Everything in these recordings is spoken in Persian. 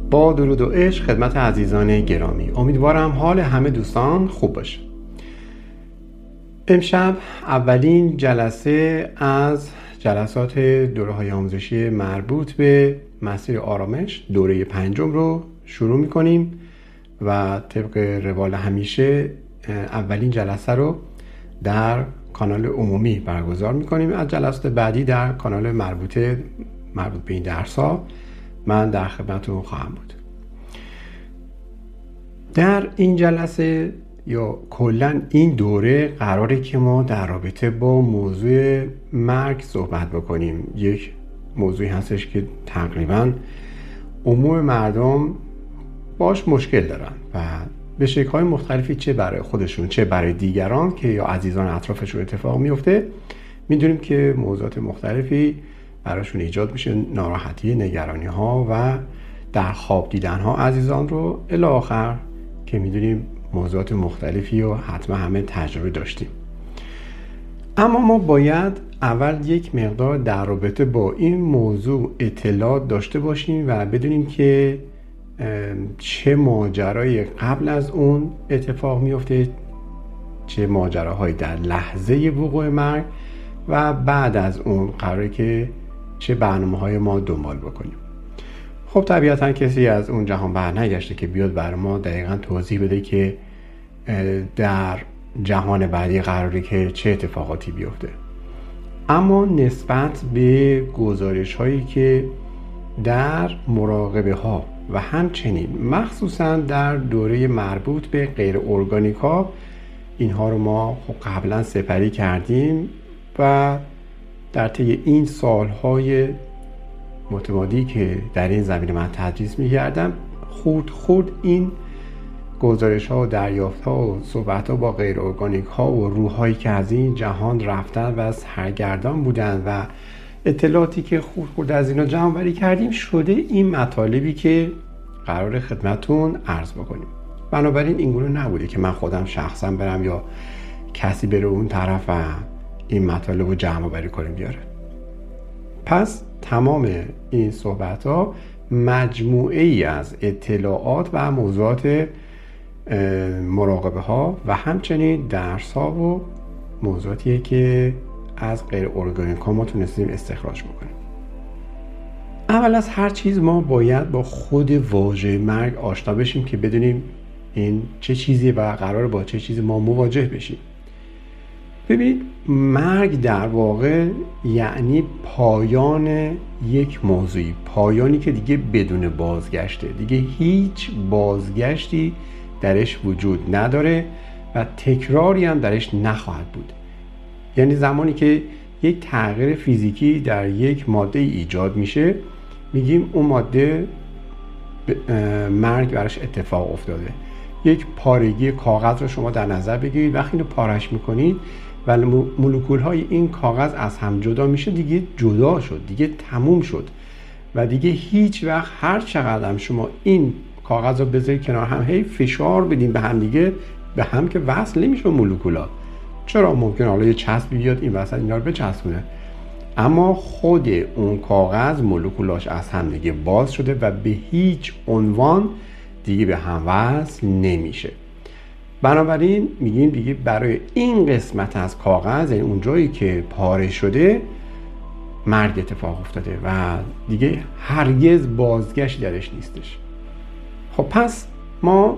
با درود و عشق خدمت عزیزان گرامی، امیدوارم حال همه دوستان خوب باشه. امشب اولین جلسه از جلسات دوره‌های آموزشی مربوط به مسیر آرامش دوره 5 رو شروع می‌کنیم و طبق روال همیشه اولین جلسه رو در کانال عمومی برگزار می‌کنیم. از جلسات بعدی در کانال مربوط به این درس‌ها من در خدمتتون خواهم بود. در این جلسه یا کلاً این دوره قراره که ما در رابطه با موضوع مرگ صحبت بکنیم. یک موضوعی هستش که تقریباً عموم مردم باش مشکل دارن و به شکل‌های مختلفی، چه برای خودشون چه برای دیگران که یا عزیزان اطرافشون اتفاق میفته، میدونیم که موضوعات مختلفی براشون ایجاد میشه، ناراحتی، نگرانی ها و در خواب دیدن ها عزیزان رو الی آخر که میدونیم موضوعات مختلفی رو حتما همه تجربه داشتیم. اما ما باید اول یک مقدار در رابطه با این موضوع اطلاعات داشته باشیم و بدونیم که چه ماجرای قبل از اون اتفاق میفته، چه ماجراهایی در لحظه وقوع مرگ و بعد از اون قراره که چه برنامه‌های ما دنبال بکنیم. خب طبیعتاً کسی از اون جهان برنگشته که بیاد برای ما دقیقاً توضیح بده که در جهان بعدی قراره که چه اتفاقاتی بیفته. اما نسبت به گزارش‌هایی که در مراقبه ها و همچنین مخصوصاً در دوره مربوط به غیر ارگانیک ها، اینها رو ما خب قبلا سپری کردیم و در طی این سالهای متمادی که در این زمینه من تدریس می‌کردم خورد این گزارش ها و دریافت ها و صحبت ها با غیر ارگانیک ها و روحایی که از این جهان رفتن و سرگردان بودن و اطلاعاتی که خورد از اینا جمع آوری کردیم شده این مطالبی که قرار خدمتون عرض بکنیم. بنابراین این گونه نبوده که من خودم شخصا برم یا کسی بره اون طرف و این مطالب رو جمع آوری کنیم بیاره. پس تمام این صحبت ها مجموعه ای از اطلاعات و موضوعات مراقبه ها و همچنین درس ها و موضوعاتیه که از غیر ارگانیک ها ما تونستیم استخراج بکنیم. اول از هر چیز ما باید با خود واژه مرگ آشنا بشیم که بدونیم این چه چیزیه و قراره با چه چیزی ما مواجه بشیم. ببینید، مرگ در واقع یعنی پایان یک موضوعی، پایانی که دیگه بدون بازگشته، دیگه هیچ بازگشتی درش وجود نداره و تکراری هم درش نخواهد بود. یعنی زمانی که یک تغییر فیزیکی در یک ماده ایجاد میشه، میگیم اون ماده مرگ براش اتفاق افتاده. یک پارگی کاغذ رو شما در نظر بگیرید، وقتی اینو پارش میکنید و مولکول های این کاغذ از هم جدا میشه، دیگه جدا شد، دیگه تموم شد و دیگه هیچ وقت هر چقدر هم شما این کاغذ رو بذارید کنار هم، هی فشار بدین به هم دیگه، به هم که وصل نمیشه مولکولا. چرا؟ ممکن حالا یه چسبی بیاد این وسط اینا رو بچسبونه، اما خود اون کاغذ مولکولاش از هم دیگه باز شده و به هیچ عنوان دیگه به هم وصل نمیشه. بنابراین میگیم دیگه برای این قسمت از کاغذ، یعنی اون جایی که پاره شده، مرگ اتفاق افتاده و دیگه هرگز بازگشت درش نیستش. خب پس ما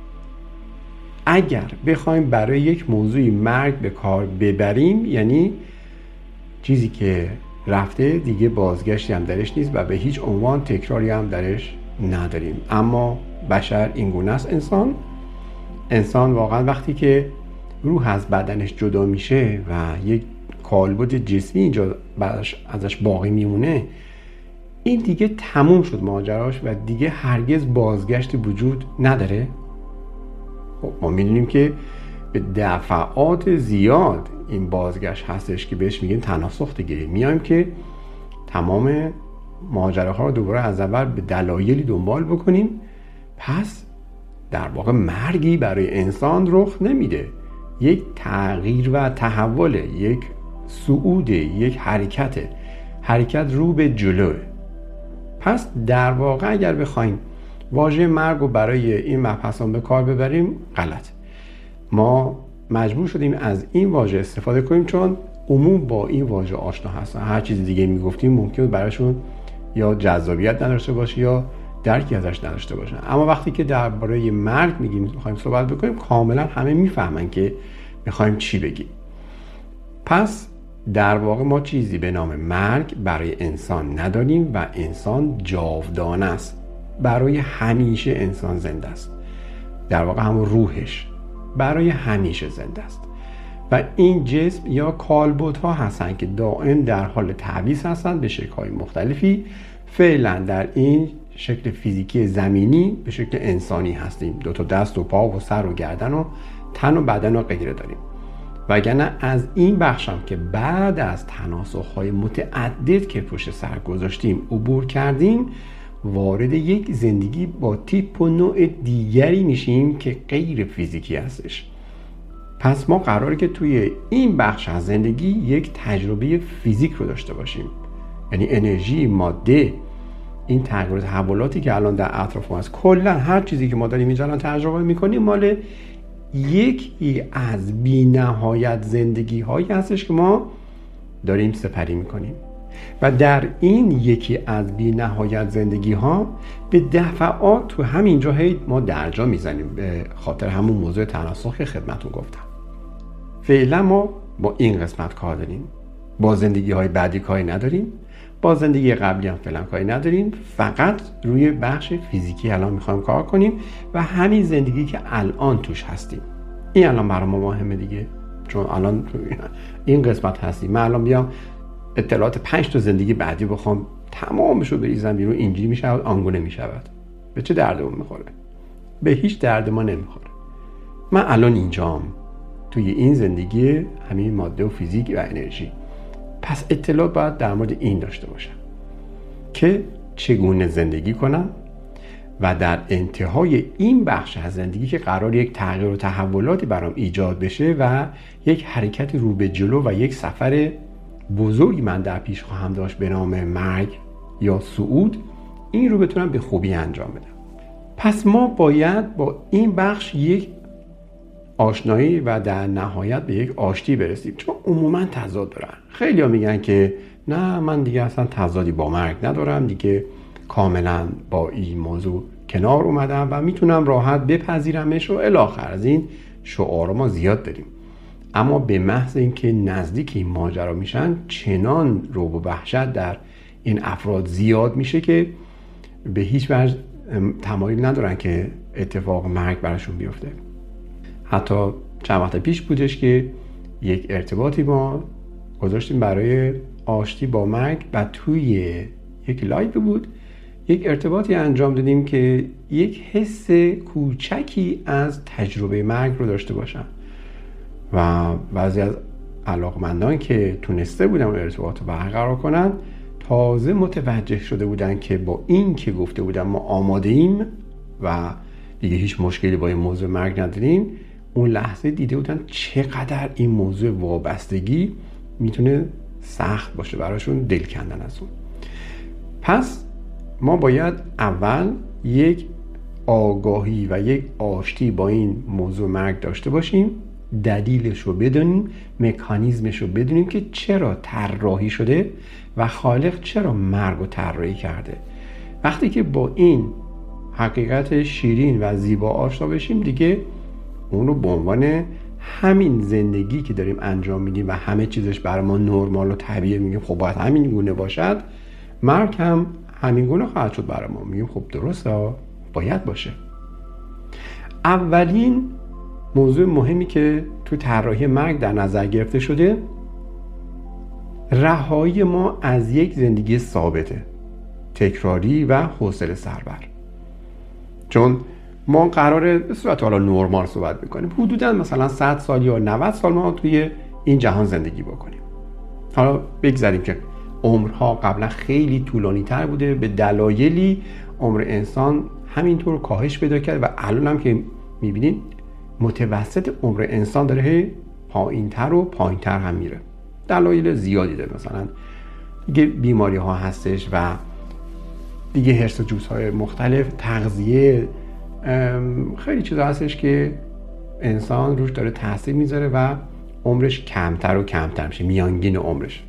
اگر بخوایم برای یک موضوعی مرگ به کار ببریم، یعنی چیزی که رفته دیگه بازگشتی هم درش نیست و به هیچ عنوان تکراری هم درش نداریم. اما بشر این گونه است. انسان واقعا وقتی که روح از بدنش جدا میشه و یک کالبد جسمی اینجا ازش باقی میمونه، این دیگه تموم شد ماجراش و دیگه هرگز بازگشت وجود نداره. خب ما میدونیم که به دفعات زیاد این بازگشت هستش که بهش میگن تناسخ دیگه. میایم که تمام ماجراها رو دوباره از اول به دلایلی دنبال بکنیم. پس در واقع مرگی برای انسان رخ نمیده، یک تغییر و تحول، یک صعود، یک حرکت رو به جلوه. پس در واقع اگر بخوایم واژه مرگ رو برای این مبحثان به کار ببریم غلط. ما مجبور شدیم از این واژه استفاده کنیم چون عموم با این واژه آشنا هستن. هر چیز دیگه میگفتیم ممکنه براشون یا جذابیت نداشته باشه یا درکی ازش نداشته باشن. اما وقتی که درباره مرگ میخوایم صحبت بکنیم کاملا همه میفهمن که میخوایم چی بگیم. پس در واقع ما چیزی به نام مرگ برای انسان نداریم و انسان جاودانه است. برای همیشه انسان زنده است. در واقع همون روحش برای همیشه زنده است. و این جسم یا کالبدها هستن که دائم در حال تعویض هستن به شکل‌های مختلفی. فعلا در این شکل فیزیکی زمینی به شکل انسانی هستیم. 2 تا دست و پا و سر و گردن و تن و بدن و غیره داریم. وگرنه از این بخشم که بعد از تناسخ‌های متعدد که پشت سر گذاشتیم عبور کردیم، وارد یک زندگی با تیپ و نوع دیگری میشیم که غیر فیزیکی هستش. پس ما قراره که توی این بخش از زندگی یک تجربه فیزیک رو داشته باشیم. یعنی انرژی، ماده، این تغییر و تحولاتی که الان در اطراف ما هست، کلا هر چیزی که ما داریم اینجا الان تجربه میکنیم مال یکی از بی‌نهایت زندگی هایی هستش که ما داریم سپری میکنیم. و در این یکی از بی‌نهایت زندگی ها به دفعات تو همین جاهای ما درجا میزنیم، به خاطر همون موضوع تناسخ که خدمتتون گفتم. فعلا ما با این قسمت کار داریم، با زندگی های بعدی کاری نداریم، با زندگی قبلی هم فعلا کاری نداریم، فقط روی بخش فیزیکی الان میخوایم کار کنیم و همین زندگی که الان توش هستیم. این الان برای ما مهمه دیگه، چون الان این قسمت هستیم. من الان بیام اطلاعات 5 تا زندگی بعدی بخوام تمامش رو بریزم بیرون، اینجوری میشود، آنگونه میشود. به چه دردمون میخوره؟ به هیچ درد ما نمیخوره. من الان اینجام توی این زندگی همین ماده و فیزیک و انرژی. پس اطلاعات باید در مورد این داشته باشم که چگونه زندگی کنم و در انتهای این بخش از زندگی که قرار یک تغییر و تحولاتی برام ایجاد بشه و یک حرکت رو به جلو و یک سفر بزرگی من در پیش خواهم داشت به نام مرگ یا صعود، این رو بتونم به خوبی انجام بدم. پس ما باید با این بخش یک آشنایی و در نهایت به یک آشتی برسیم، چون عموما تضاد دارن. خیلی ها میگن که نه من دیگه اصلا تضادی با مرگ ندارم، دیگه کاملا با این موضوع کنار اومدم و میتونم راحت بپذیرمش و الی آخر از این شعار ما زیاد داریم. اما به محض اینکه نزدیک این ماجرا میشن چنان رعب و وحشت در این افراد زیاد میشه که به هیچ وجه تمایل ندارن که اتفاق مرگ براشون بیفته. حتی چند وقت پیش بودش که یک ارتباطی ما گذاشتیم برای آشتی با مرگ و توی یک لایو بود یک ارتباطی انجام دادیم که یک حس کوچکی از تجربه مرگ رو داشته باشن و بعضی از علاقمندان که تونسته بودن اون ارتباط رو برقرار کنن تازه متوجه شده بودن که با این که گفته بودن ما آماده ایم و دیگه هیچ مشکلی با این موضوع مرگ نداریم، اون لحظه دیده بودن چقدر این موضوع وابستگی میتونه سخت باشه براشون، دل کندن از اون. پس ما باید اول یک آگاهی و یک آشتی با این موضوع مرگ داشته باشیم، دلیلش رو بدونیم، مکانیزمش رو بدونیم که چرا طراحی شده و خالق چرا مرگ رو طراحی کرده. وقتی که با این حقیقت شیرین و زیبا آشنا بشیم دیگه اون رو به عنوان همین زندگی که داریم انجام میدیم و همه چیزش برای ما نرمال و طبیعی میگیم خب باید همین گونه باشد، مرگ هم همین گونه خواهد شد برای ما. میگیم خب درسته، باید باشه. اولین موضوع مهمی که تو طراحی مرگ در نظر گرفته شده رهایی ما از یک زندگی ثابته، تکراری و حوصله سربر. چون ما قراره به صورت حالا نرمال صحبت بکنیم، حدوداً مثلا 100 سال یا 90 سال ما توی این جهان زندگی بکنیم. حالا بگذاریم که عمرها قبلا خیلی طولانی تر بوده، به دلایلی عمر انسان همینطور کاهش پیدا کرد و الان هم که میبینین متوسط عمر انسان داره پایین‌تر و پایین‌تر هم میره. دلایل زیادی داره، مثلا دیگه بیماری ها هستش و دیگه هرس و جوس های مختلف، تغذیه، خیلی چیزا هستش که انسان روش داره تاثیر میذاره و عمرش کمتر و کمتر میشه، میانگین عمرش.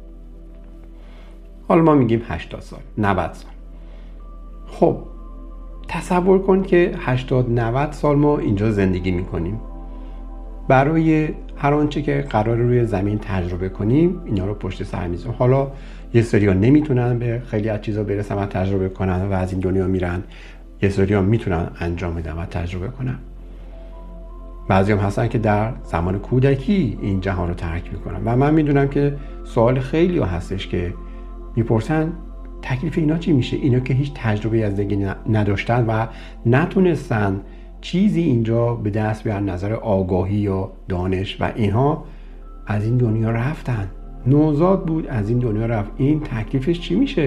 حالا ما میگیم 80 سال، 90 سال. خب تصور کن که 80-90 سال ما اینجا زندگی میکنیم. برای هر آنچه که قرار روی زمین تجربه کنیم اینا رو پشت سر میذاریم. حالا یه سری‌ها نمیتونن به خیلی از چیزا برسن و تجربه کنن و از این دنیا میرن، یه سری‌ها میتونن انجام بدن و تجربه کنن. بعضی هم هستن که در زمان کودکی این جهان رو ترک میکنن و من میدونم که سوال خیلی هستش که میپرسن تکلیف اینا چی میشه؟ اینا که هیچ تجربه از زندگی نداشتن و نتونستن چیزی اینجا به دست بیارن، نظر آگاهی یا دانش، و اینها از این دنیا رفتن. نوزاد بود از این دنیا رفت، این تکلیفش چی میشه؟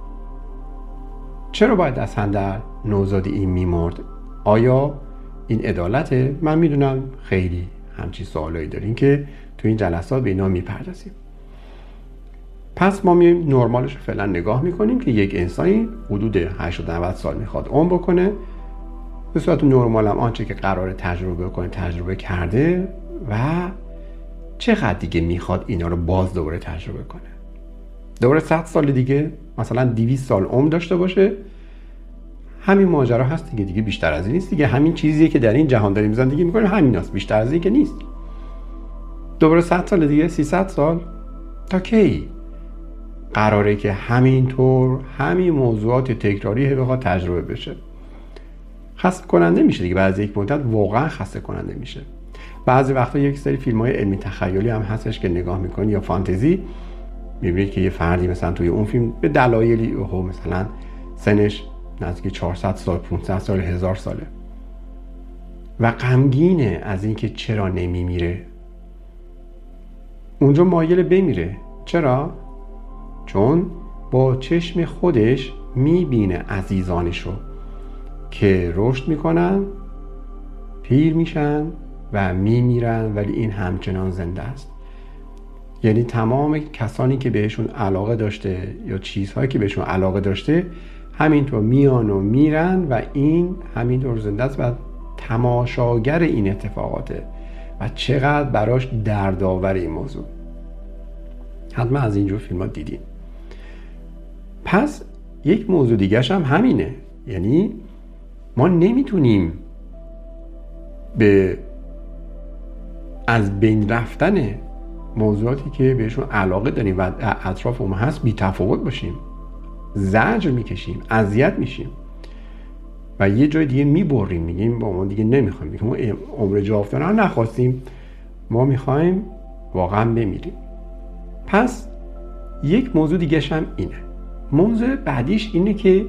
چرا باید اصلا در نوزادی این میمرد؟ آیا این عدالته؟ من میدونم خیلی همچین سوالایی داریم که تو این جلسات به اینا میپردازیم. پس ما میایم نرمالش رو فعلا نگاه میکنیم که یک انسانی حدود 80-90 سال میخواد عمر بکنه. به صورت نرمال هم آنچه که قراره تجربه کنه تجربه کرده و چقدر دیگه میخواد اینا رو باز دوباره تجربه کنه. دوباره 100 سال دیگه مثلا 200 سال عمر داشته باشه، همین ماجرا هست دیگه بیشتر از این نیست دیگه. همین چیزیه که در این جهان داریم زندگی میکنیم همیناست، بیشتر از این که نیست. دوباره 100 سال دیگه، 300 سال، تا کی قراره که همینطور همین موضوعات تکراری بخواد تجربه بشه؟ خسته کننده میشه دیگه. بعد از یک مدت واقعا خسته کننده میشه. بعضی وقتا یک سری فیلم‌های علمی تخیلی هم هستش که نگاه میکنی یا فانتزی، میبینید که یه فردی مثلا توی اون فیلم به دلایلی مثلا سنش نزدیک 400 سال، 500 سال، 1000 ساله و غمگینه از اینکه چرا نمیمیره. اونجا مایل بمیره. چرا؟ چون با چشم خودش میبینه عزیزانش رو که رشد میکنن، پیر میشن و میمیرن، ولی این همچنان زنده است. یعنی تمام کسانی که بهشون علاقه داشته یا چیزهایی که بهشون علاقه داشته همینطور میان و میرن و این همینطور زنده است و تماشاگر این اتفاقاته و چقدر براش دردآور این موضوع. حتما از اینجور فیلم ها دیدین. پس یک موضوع دیگرش هم همینه، یعنی ما نمیتونیم به از بین رفتن موضوعاتی که بهشون علاقه داریم و اطراف ما هست بی تفاوت باشیم. زجر میکشیم، اذیت میشیم و یه جای دیگه میبریم، میگیم با ما دیگه نمیخوایم، میگیم ما عمر جاودانه رو نخواستیم، ما میخوایم واقعا بمیریم. پس یک موضوع دیگه هم اینه. موضوع بعدیش اینه که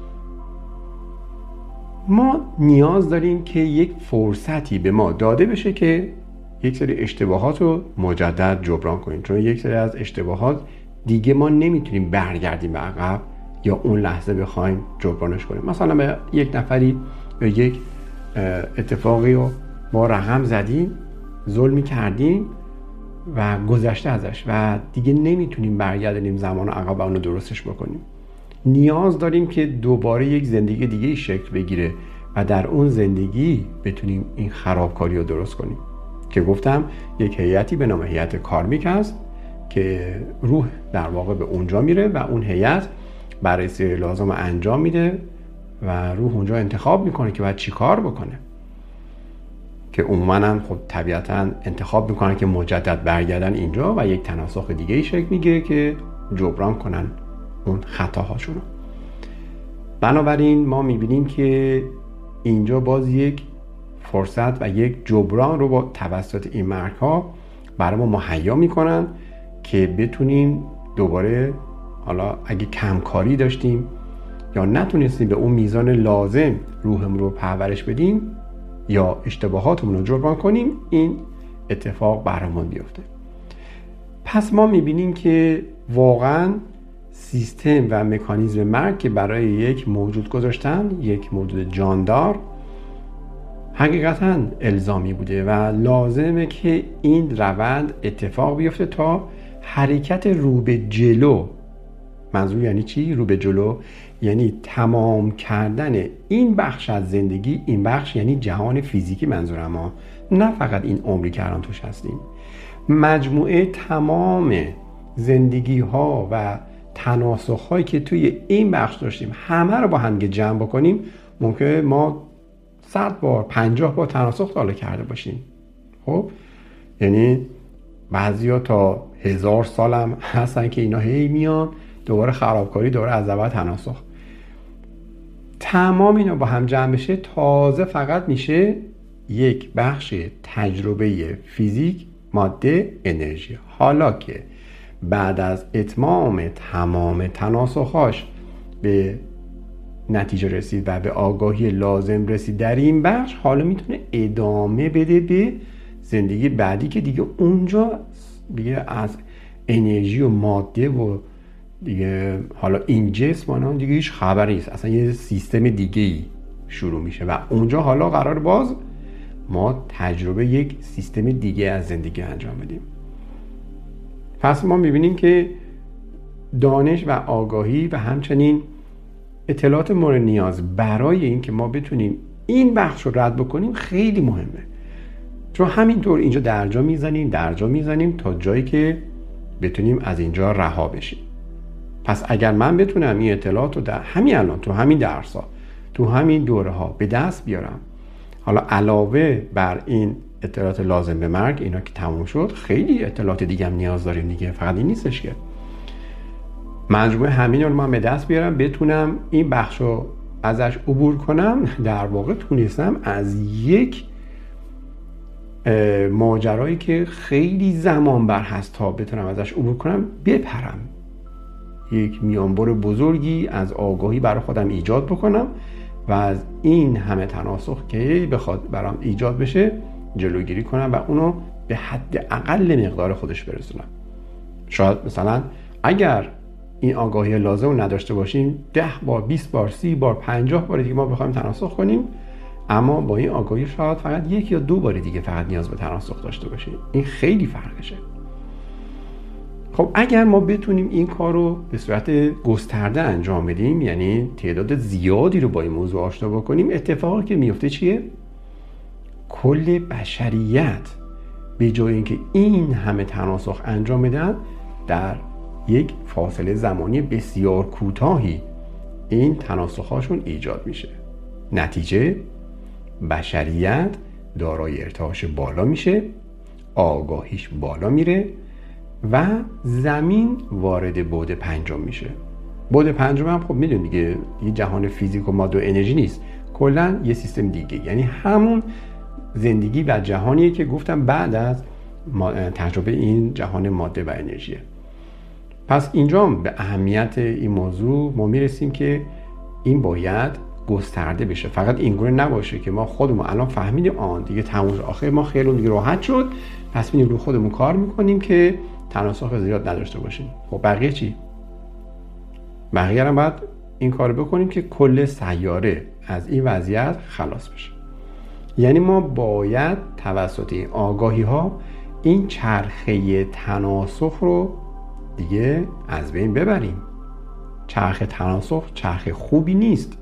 ما نیاز داریم که یک فرصتی به ما داده بشه که یک سری اشتباهات رو مجدد جبران کنیم، چون یک سری از اشتباهات دیگه ما نمیتونیم برگردیم به عقب یا اون لحظه بخوایم جبرانش کنیم. مثلا به یک نفری به یک اتفاقی رو ما رقم زدیم، ظلمی کردیم و گذشته ازش و دیگه نمیتونیم برگردیم زمان عقب و اون رو درستش بکنیم. نیاز داریم که دوباره یک زندگی دیگه شکل بگیره و در اون زندگی بتونیم این خرابکاری رو درست کنیم. که گفتم یک هیئتی به نام هیئت کارمیک هست که روح در واقع به اونجا میره و اون هیئت بررسی لازم انجام میده و روح اونجا انتخاب میکنه که باید چی کار بکنه، که عموما هم خب طبیعتا انتخاب میکنن که مجدد برگردن اینجا و یک تناسخ دیگه ای شکل میگیره که جبران کنن اون خطاهاشون رو. بنابراین ما میبینیم که اینجا باز یک فرصت و یک جبران رو با توسط این مرگ ها برای ما مهیا میکنن که بتونیم دوباره، حالا اگه کمکاری داشتیم یا نتونستیم به اون میزان لازم روحمون رو پرورش بدیم یا اشتباهاتمون رو جبران کنیم، این اتفاق برامون بیفته. پس ما میبینیم که واقعا سیستم و مکانیزم مرگ که برای یک موجود گذاشتن، یک موجود جاندار، حقیقتا الزامی بوده و لازمه که این روند اتفاق بیفته تا حرکت رو به جلو منظور یعنی چی؟ رو به جلو یعنی تمام کردن این بخش از زندگی. این بخش یعنی جهان فیزیکی منظورم ها، نه فقط این عمری که الان توش هستیم. مجموعه تمام زندگی ها و تناسخ هایی که توی این بخش داشتیم همه رو با هم جمع بکنیم، ممکنه ما 100 بار 50 بار تناسخ حالا کرده باشیم. خب یعنی بعضیا تا 1000 سالم هستن که اینا هی میان دوباره خرابکاری، دوباره از اول تناسخ. تمام اینا با هم جمع بشه تازه فقط میشه یک بخش تجربه فیزیک، ماده، انرژی. حالا که بعد از اتمام تمام تناسخاش به نتیجه رسید و به آگاهی لازم رسید در این بخش، حالا میتونه ادامه بده به زندگی بعدی که دیگه اونجا دیگه از انرژی و ماده و دیگه حالا این جسم دیگه هیچ خبری نیست، اصلا یه سیستم دیگه‌ای شروع میشه و اونجا حالا قرار باز ما تجربه یک سیستم دیگه از زندگی انجام بدیم. پس ما میبینیم که دانش و آگاهی و همچنین اطلاعات مورد نیاز برای این که ما بتونیم این بخش رو رد بکنیم خیلی مهمه، چون همینطور اینجا درجا میزنیم تا جایی که بتونیم از اینجا رها بشیم. پس اگر من بتونم این اطلاعات رو در همین الان تو همین درس‌ها تو همین دوره ها به دست بیارم، حالا علاوه بر این اطلاعات لازم به مرگ اینا که تموم شد، خیلی اطلاعات دیگه هم نیاز داریم دیگه، فقط این نیستش که مجموعه همین رو من به دست بیارم بتونم این بخش رو ازش عبور کنم. در واقع تونستم از یک ماجرایی که خیلی زمان بر هست تا بتونم ازش عبور کنم بپرم، یک میانبر بزرگی از آگاهی برای خودم ایجاد بکنم و از این همه تناسخ که بخواد برام ایجاد بشه جلوگیری کنم و اونو به حد اقل مقدار خودش برسونم. شاید مثلا اگر این آگاهی لازم رو نداشته باشیم 10 بار 20 بار 30 بار 50 بار دیگه ما بخوایم تناسخ کنیم، اما با این آگاهی شاید فقط 1 یا 2 بار دیگه فقط نیاز به تناسخ داشته باشیم. این خیلی فرقشه. خب اگر ما بتونیم این کار رو به صورت گسترده انجام بدیم، یعنی تعداد زیادی رو با این موضوع آشنا بکنیم، اتفاقی که میفته چیه؟ کل بشریت به جای اینکه این همه تناسخ انجام بدن، در یک فاصله زمانی بسیار کوتاهی این تناسخ‌هاشون ایجاد میشه. نتیجه بشریت دارای ارتعاش بالا میشه، آگاهیش بالا میره و زمین وارد بعد پنجم میشه. بعد پنجم هم خب میدونید دیگه یه جهان فیزیک و ماده و انرژی نیست، کلا یه سیستم دیگه، یعنی همون زندگی و جهانیه که گفتم بعد از تجربه این جهان ماده و انرژیه. پس اینجا به اهمیت این موضوع ما میرسیم که این باید گسترده بشه، فقط اینگونه نباشه که ما خودمون الان فهمیدیم آن دیگه تموم آخر ما خیلی دیگه راحت شد، پس میریم رو خودمون کار میکنیم که تناسخ زیاد نداشته باشیم. خب بقیه چی؟ بقیه هم باید این کار بکنیم که کل سیاره از این وضعیت خلاص بشه. یعنی ما باید توسط این آگاهی ها این چرخه تناسخ رو دیگه از بین ببریم. چرخه تناسخ چرخه خوبی نیست.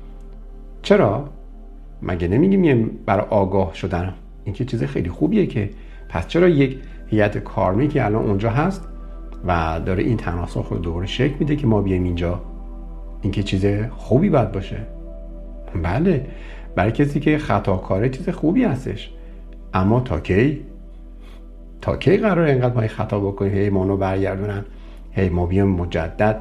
چرا؟ مگه نمیگیم برای آگاه شدن این که چیز خیلی خوبیه که؟ پس چرا یک هیئت کارمی که الان اونجا هست و داره این تناسخ رو دوره شکل میده که ما بیایم اینجا، این که چیز خوبی باید باشه؟ بله، برای کسی که خطاکاره چیز خوبی هستش، اما تا کی قراره اینقدر ما خطا بکنیم، هی ما رو برگردونن، هی ما بیایم مجدد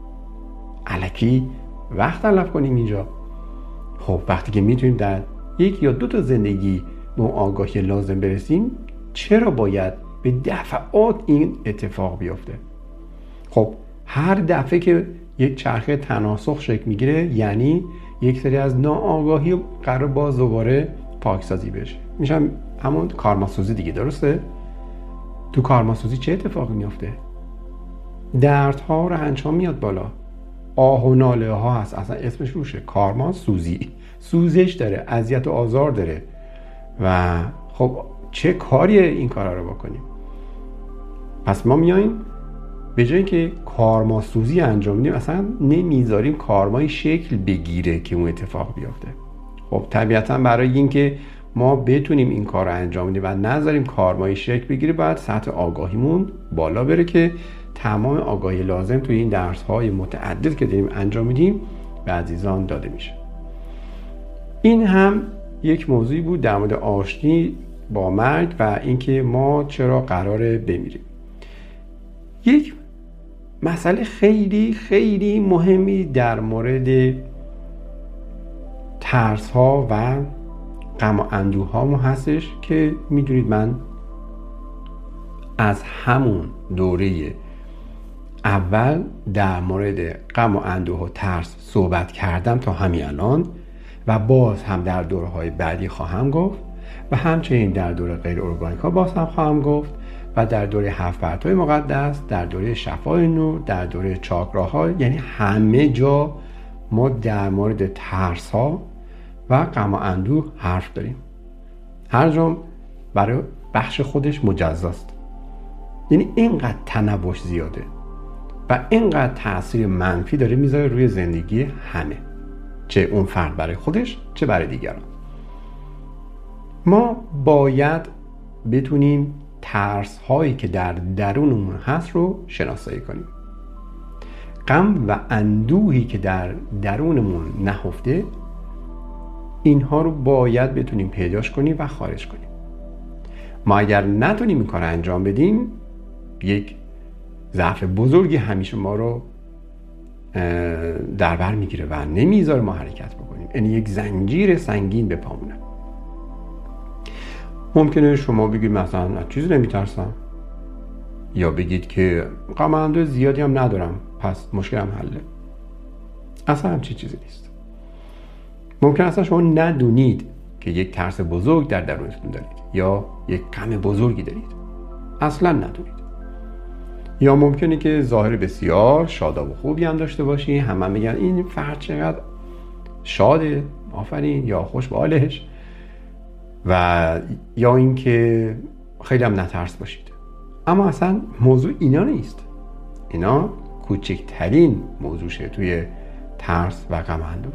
الکی وقت تلف کنیم اینجا؟ خب وقتی که میتونیم در 1 یا 2 تا زندگی به آگاهی لازم برسیم، چرا باید به دفعات این اتفاق بیفته؟ خب هر دفعه که یک چرخه تناسخ شکل میگیره یعنی یک سری از ناآگاهی قرار باز دوباره پاکسازی بشه، میشم همون کارماسوزی دیگه. درسته؟ تو کارماسوزی چه اتفاقی میفته؟ دردها رو انجام میاد بالا، آه و ناله ها هست، اصلا اسمش روشه، کارما سوزی، سوزش داره، اذیت و آزار داره و خب چه کاریه این کارا رو بکنیم؟ پس ما میایم به جای که کارماسوزی انجام بدیم اصلا نمیذاریم کارمای شکل بگیره که اون اتفاق بیفته. خب طبیعتا برای اینکه ما بتونیم این کار رو انجام بدیم و نذاریم کارمای شکل بگیره باید سطح آگاهیمون بالا بره که تمام آگاهی لازم توی این درس‌های متعدد که داریم انجام میدیم به عزیزان داده میشه. این هم یک موضوعی بود در مورد آشتی با مرگ و اینکه ما چرا قراره بمیریم. یک مسئله خیلی خیلی مهمی در مورد ترس ها و غم و اندوه ها ما هستش که میدونید من از همون دوره اول در مورد غم و اندوه و ترس صحبت کردم تا همین الان و باز هم در دوره های بعدی خواهم گفت و همچنین در دوره غیر ارگانیک ها باز هم خواهم گفت و در دوره 7 پرتوی مقدس، در دوره شفای نور، در دوره چاکراها، یعنی همه جا ما در مورد ترس ها و غم و اندوه حرف داریم. هر جا برای بخش خودش مجزاست. یعنی اینقدر تنوع زیاده و اینقدر تأثیر منفی داره میذاره روی زندگی همه، چه اون فرد برای خودش چه برای دیگران. ما باید بتونیم ترس هایی که در درونمون هست رو شناسایی کنیم. غم و اندوهی که در درونمون نهفته اینها رو باید بتونیم پیداش کنیم و خارج کنیم. ما اگر نتونیم این کار انجام بدیم یک ضعف بزرگی همیشه ما رو در بر میگیره و نمیذاره ما حرکت بکنیم. یعنی یک زنجیر سنگین به پامونه. ممکنه شما بگید مثلا از چیزی نمیترسم، یا بگید که غم و اندوه زیادی هم ندارم پس مشکلم حله. اصلا همچی چیزی نیست. ممکن اصلا شما ندونید که یک ترس بزرگ در درونتون دارید یا یک غم بزرگی دارید، اصلا ندونید. یا ممکنه که ظاهر بسیار شاداب و خوبی هم داشته باشی، همه میگن این فرد چقدر شاده، آفرین، یا خوش به حالش، و یا اینکه خیلی هم نترس باشید. اما اصلا موضوع اینا نیست. اینا کوچکترین موضوعشه توی ترس و غم و اندوه.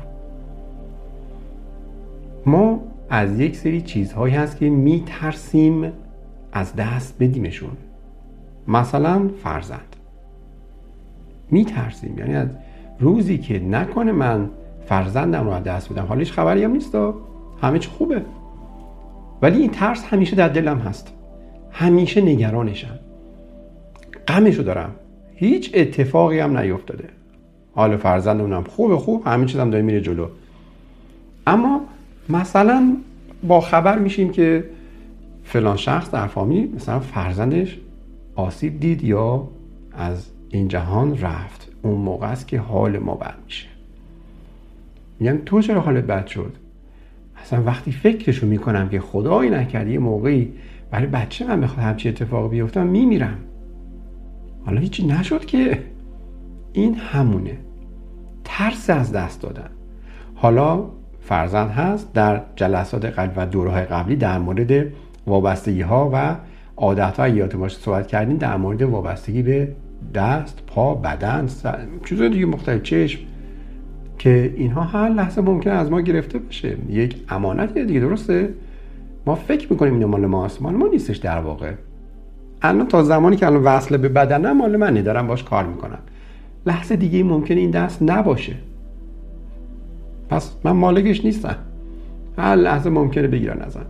ما از یک سری چیزهایی هست که میترسیم از دست بدیمشون. مثلا فرزند میترسیم، یعنی از روزی که نکنه من فرزندم رو از دست بدم، حالیش خبری هم نیست، همه چی خوبه، ولی این ترس همیشه در دلم هست، همیشه نگرانشم، غمشو دارم، هیچ اتفاقی هم نیفتاده، حال فرزندمونم خوب همه چیزم داره میره جلو، اما مثلا با خبر میشیم که فلان شخص در فامیل مثلا فرزندش آسیب دید یا از این جهان رفت. اون موقع است که حال ما بد میشه. میگم تو چرا حالت بد شد؟ اصلا وقتی فکرشو میکنم که خدایی نکرده یه موقعی برای بچه من بخواد همچی اتفاق بیفته میمیرم، حالا هیچی نشد که. این همونه، ترس از دست دادن. حالا فرزند هست. در جلسات قبل و دوره‌های قبلی در مورد وابستگی ها و عادت ها یادتون باشه صحبت کردیم، در مورد وابستگی به دست، پا، بدن، چیزای دیگه مختلف، چشم، که اینها هر لحظه ممکنه از ما گرفته بشه. یک امانتیه دیگه، درسته؟ ما فکر میکنیم این مال ماست، مال ما نیستش در واقع. الان تا زمانی که الان وصل به بدنم مال منه، دارم باش کار میکنم، لحظه دیگه ممکنه این دست نباشه، پس من مالکش نیستم، هر لحظه ممکنه بگیرن ازم.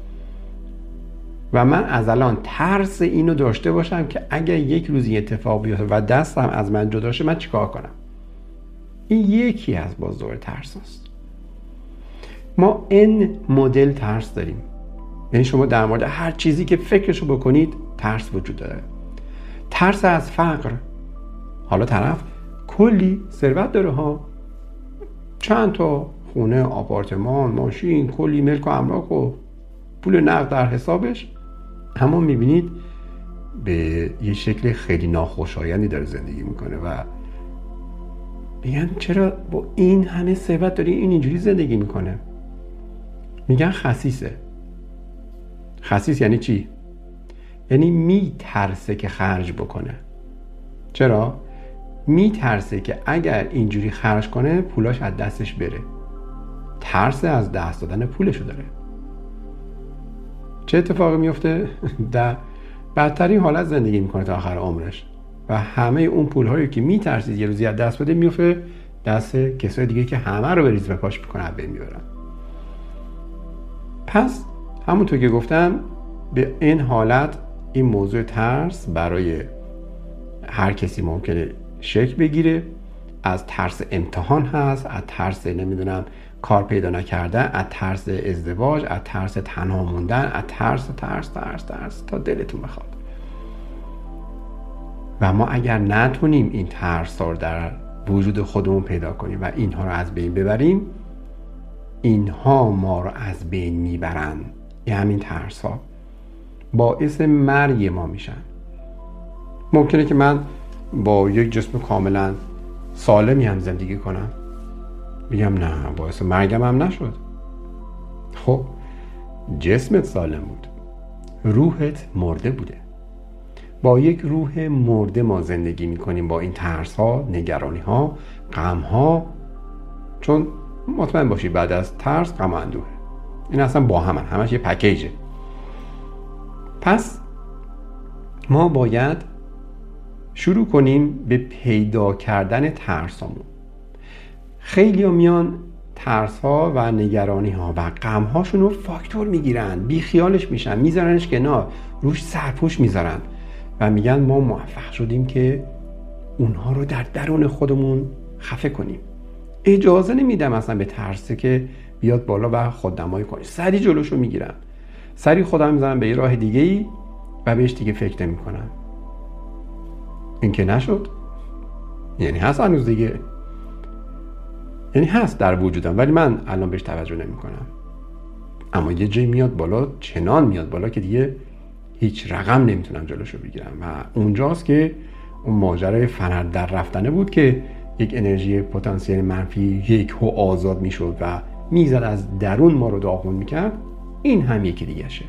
و من از الان ترس اینو داشته باشم که اگه یک روزی اتفاق بیفته و دستم از من جدا شه من چیکار کنم. این یکی از بازدور ترس است. ما این مدل ترس داریم. یعنی شما در مورد هر چیزی که فکرشو بکنید ترس وجود داره. ترس از فقر. حالا طرف کلی ثروت داره ها، چند تا خونه، آپارتمان، ماشین، کلی ملک و املاک و پول نقد در حسابش، اما میبینید به یه شکل خیلی ناخوشایندی داره زندگی میکنه و میگن چرا با این همه ثروت داری این اینجوری زندگی میکنه؟ میگن خسیسه. خسیس یعنی چی؟ یعنی میترسه که خرج بکنه. چرا؟ میترسه که اگر اینجوری خرج کنه پولاش از دستش بره. ترس از دست دادن پولشو داره. چه اتفاقی میفته؟ در بدترین حالت زندگی میکنه تا آخر عمرش و همه اون پولهایی که میترسید یه روزی از دست بده میفته دست کسای دیگه که همه رو بریز و پاش میکنه بین میبرن. پس همونطور که گفتم به این حالت این موضوع ترس برای هر کسی ممکنه شکل بگیره. از ترس امتحان هست، از ترس کار پیدا نکردن، از ترس ازدواج، از ترس تنها موندن، از ترس تا دلتون بخواد. و ما اگر نتونیم این ترس رو در وجود خودمون پیدا کنیم و اینها رو از بین ببریم، اینها ما رو از بین میبرن. همین ترس ها باعث مرگ ما میشن. ممکنه که من با یک جسم کاملا سالمی هم زندگی کنم، میگم نه باعث مرگم هم نشد. خب جسمت سالم بود، روحت مرده بوده. با یک روح مرده ما زندگی میکنیم، با این ترس ها، نگرانی ها، غم ها. چون مطمئن باشی بعد از ترس غم و اندوه، این اصلا با همش یه پکیجه. پس ما باید شروع کنیم به پیدا کردن ترسامون. خیلی ها میان ترس ها و نگرانی ها و غم هاشون رو فاکتور میگیرن، بی خیالش میشن، میذارنش کنار، روش سرپوش میذارن و میگن ما موفق شدیم که اونها رو در درون خودمون خفه کنیم. اجازه نمیدم اصلا به ترسه که بیاد بالا و خودنمایی کنه. سری جلوشو میگیرم، سری خودم میذارم به یه راه دیگه ای و بهش دیگه فکر نمی کنم. این که نشد، یعنی هست هنوز دیگه، یعنی هست در وجودم ولی من الان بهش توجه نمی کنم. اما یه جایی میاد بالا، چنان میاد بالا که دیگه هیچ رقم نمیتونم جلوشو بگیرم و اونجاست که اون ماجرای فنر در رفتنه بود که یک انرژی پتانسیل منفی یک هو آزاد میشد و میزد از درون ما رو داغون میکرد. این هم یکی دیگه شه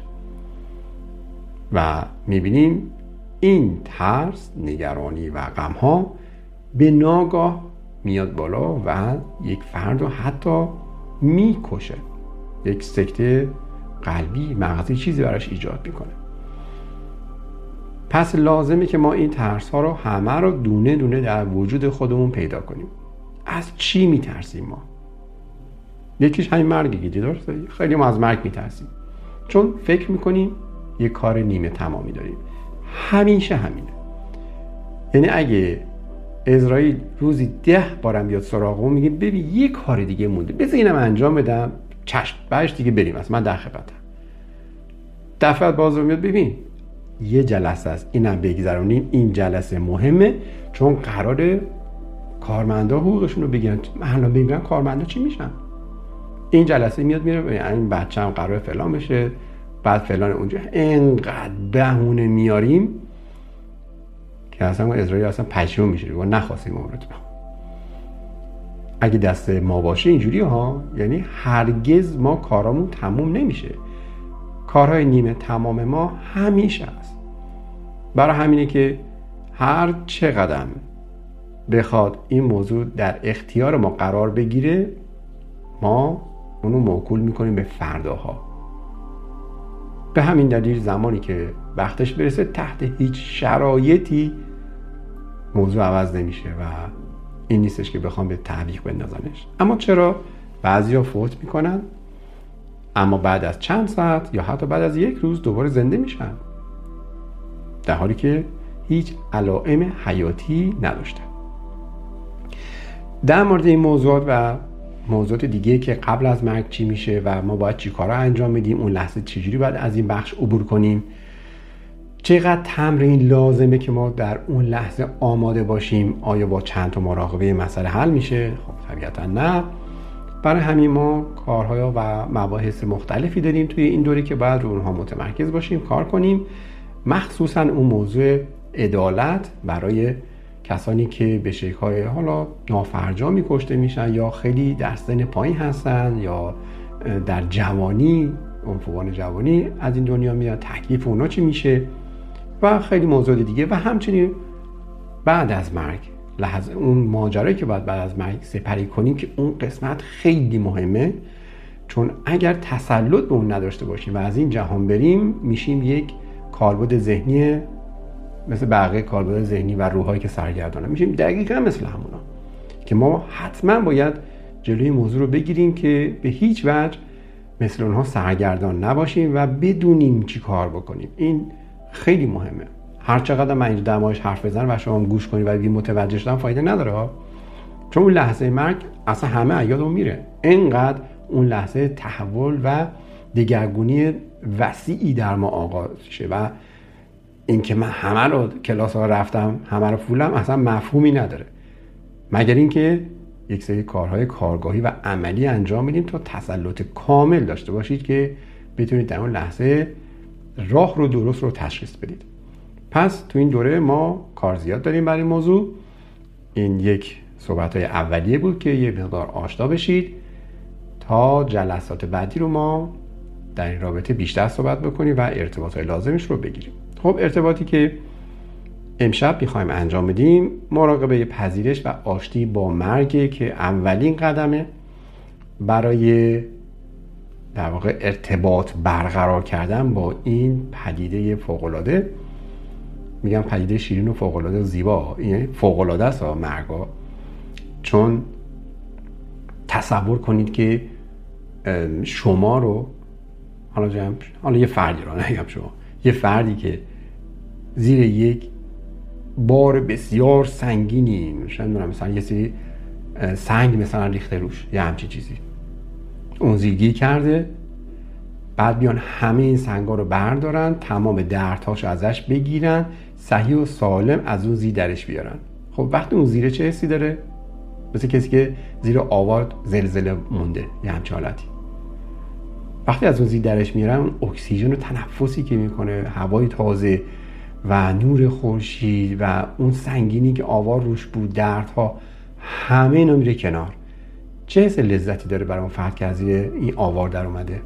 و میبینیم این ترس، نگرانی و غم ها به ناگاه میاد بالا و یک فرد رو حتی میکشه. یک سکته قلبی، مغزی چیزی براش ایجاد میکنه. پس لازمه که ما این ترس ها رو همه رو دونه دونه در وجود خودمون پیدا کنیم. از چی میترسیم ما؟ یکیش همین مرگه، درسته؟ خیلی ما از مرگ میترسیم چون فکر میکنیم یک کار نیمه تمامی داریم. همیشه همینه. یعنی اگه اسرائیل روزی 10 بارم بیاد سراغمون میگه ببین یه کار دیگه مونده، بذار اینم انجام بدم، چشم بعدش دیگه بریم، اصلا من در خدمتم. دفعه باز رو میاد ببین یه جلسه است، اینم بگذرونیم، این جلسه مهمه چون قراره کارمندا حقوقشون رو بگیرن. الان ببینن کارمندا چی میشن. این جلسه میاد میره، این بچه‌م قراره فلان بشه، بعد فلان اونجا. اینقدر بهونه میاریم که اصلا اسرائیل اصلا پشیمون میشه و نخواستیم عمرتون. اگه دست ما باشه اینجوری ها، یعنی هرگز ما کارامون تموم نمیشه. کارهای نیمه تمام ما همیشه است. برای همینه که هر چه قدم بخواد این موضوع در اختیار ما قرار بگیره، ما اونو موکول میکنیم به فرداها. به همین دلیل زمانی که وقتش برسه تحت هیچ شرایطی موضوع عوض نمیشه و این نیستش که بخوام به تعویق بندازنش. اما چرا بعضیا فوت میکنن اما بعد از چند ساعت یا حتی بعد از یک روز دوباره زنده میشن در حالی که هیچ علائم حیاتی نداشتن؟ در مورد این موضوعات و موضوعات دیگه که قبل از مرگ چی میشه و ما باید چی کارا انجام بدیم، اون لحظه چجوری باید از این بخش عبور کنیم، چقدر تمرین لازمه که ما در اون لحظه آماده باشیم، آیا با چند تا مراقبه مسئله حل میشه؟ خب طبیعتا نه. برای همین ما کارها و مباحث مختلفی داریم توی این دوره که باید رو اونها متمرکز باشیم، کار کنیم. مخصوصا اون موضوع عدالت برای کسانی که به شکل‌های حالا نافرجامی کشته میشن یا خیلی در سن پایین هستن یا در جوانی، عنفوان جوانی از این دنیا میاد، تکلیف اونا چی میشه و خیلی موضوع دیگه. و همچنین بعد از مرگ، لحظه اون ماجرایی که باید بعد از مرگ سپری کنیم که اون قسمت خیلی مهمه، چون اگر تسلط به اون نداشته باشیم و از این جهان بریم، میشیم یک کالبد ذهنی مثل بقیه کالبد ذهنی و روحایی که سرگردانه، میشیم دقیقاً مثل همونا که ما حتما باید جلوی موضوع رو بگیریم که به هیچ وجه مثل اونها سرگردان نباشیم و بدونیم چی کار بکنیم. این خیلی مهمه. هر چقدر من اینجا در موردش حرف بزنم و شما گوش کنید و بگید متوجه شدم، فایده نداره، چون اون لحظه مرگ اصلا همه یادمون میره. اینقدر اون لحظه تحول و دگرگونی وسیعی در ما آغاز شه و اینکه من همه رو کلاس ها رفتم، همه رو فولم، اصلا مفهومی نداره، مگر اینکه یک سری کارهای کارگاهی و عملی انجام میدیم تا تسلط کامل داشته باشید که بتونید در اون لحظه راه رو درست رو تشخیص بدید. پس تو این دوره ما کار زیاد داریم برای این موضوع. این یک صحبت‌های اولیه بود که یه مقدار آشنا بشید تا جلسات بعدی رو ما در این رابطه بیشتر صحبت بکنیم و ارتباطات لازمش رو بگیریم. خب ارتباطی که امشب میخوایم انجام بدیم مراقبه پذیرش و آشتی با مرگ که اولین قدمه برای در واقع ارتباط برقرار کردن با این پدیده فوق‌العاده. میگم پدیده شیرین و فوق‌العاده زیبا، این فوق‌العاده است مرگا، چون تصور کنید که شما رو حالا یه فردی رو نگم، شما یه فردی که زیر یک بار بسیار سنگینی، مثلا یه سری سنگ مثلا ریخته روش، یه همچی چیزی اون زیرگی کرده، بعد بیان همه این سنگا رو بردارن، تمام دردهاشو ازش بگیرن، صحیح و سالم از اون زیر درش بیارن. خب وقتی اون زیره چه حسی داره؟ مثل کسی که زیر آوار زلزله مونده، یه همچه حالتی. وقتی از اون زیر درش میارن، اون اکسیژن و تنفسی که میکنه، هوای تازه و نور خورشید و اون سنگینی که آوار روش بود، دردها، همه اینا میره کنار. چه حس لذتی داره برای اون فرد که از این آوار در اومده؟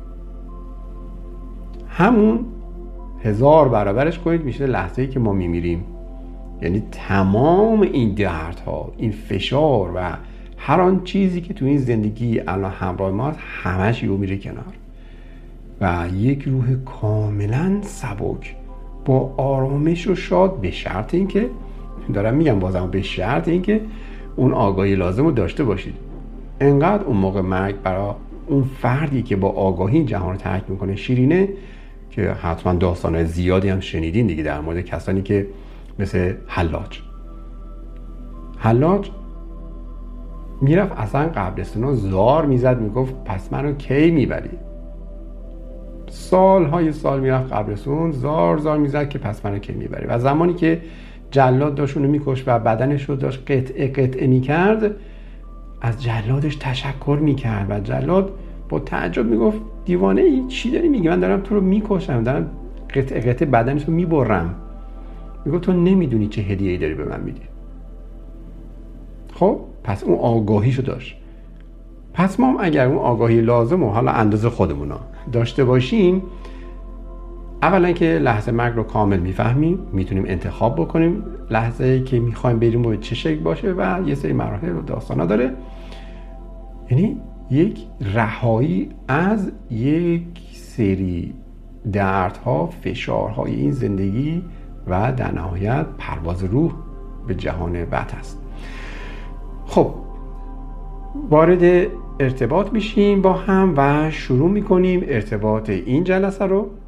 همون 1000 برابرش کنید میشه لحظه‌ای که ما میمیریم. یعنی تمام این دردها، این فشار و هر آن چیزی که تو این زندگی الان همراه ماست، همش یهو میره کنار و یک روح کاملا سبک با آرامش و شاد، به شرط اینکه دارم میگم بازم، به شرط اینکه اون آگاهی لازم رو داشته باشید. انقدر اون موقع مرگ برای اون فردی که با آگاهی این جهان رو ترک میکنه شیرینه که حتما داستان‌های زیادی هم شنیدین دیگه در مورد کسانی که مثل حلاج میرفت اصلا قبرستونا زار میزد، میگفت پس منو کی میبری؟ سالهای سال میرفت قبرستون زار میزد که پس منو کی میبری؟ و زمانی که جلاد داشت اونو میکشت و بدنش رو داشت قطعه میکرد، از جلادش تشکر میکرد و جلاد با تعجب میگفت دیوانه ای، چی داری میگی؟ من دارم تو رو میکشم، دارم قطعه بدنش رو میبرم. میگفت تو نمیدونی چه هدیه‌ای داری به من میدی. خب پس اون آگاهیشو داشت. پس ما هم اگر اون آگاهی لازم و حالا اندازه خودمونا داشته باشیم، اولا که لحظه مرگ رو کامل میفهمیم، میتونیم انتخاب بکنیم لحظه‌ای که میخوایم بریم و چه شکل باشه و یه سری مراحل و داستانا داره. یعنی یک رهایی از یک سری دردها، فشارهای این زندگی و در نهایت پرواز روح به جهان بعد است. خب وارد ارتباط میشیم با هم و شروع میکنیم ارتباط این جلسه رو